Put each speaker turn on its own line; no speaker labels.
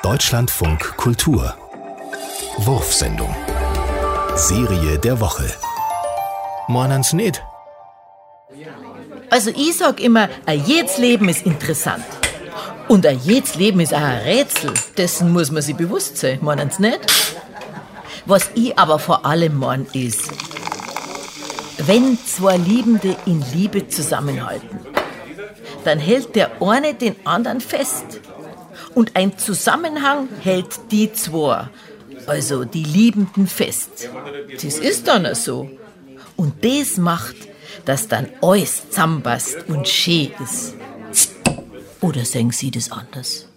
Deutschlandfunk Kultur. Wurfsendung. Serie der Woche. Meinen's nicht?
Also ich sag immer, jedes Leben ist interessant. Und jedes Leben ist auch ein Rätsel. Dessen muss man sich bewusst sein, meinen's nicht? Was ich aber vor allem mein ist, wenn zwei Liebende in Liebe zusammenhalten, dann hält der eine den anderen fest. Und ein Zusammenhang hält die zwei, also die Liebenden, fest. Das ist dann auch so. Und das macht, dass dann alles zusammenpasst und schön ist. Oder sehen Sie das anders?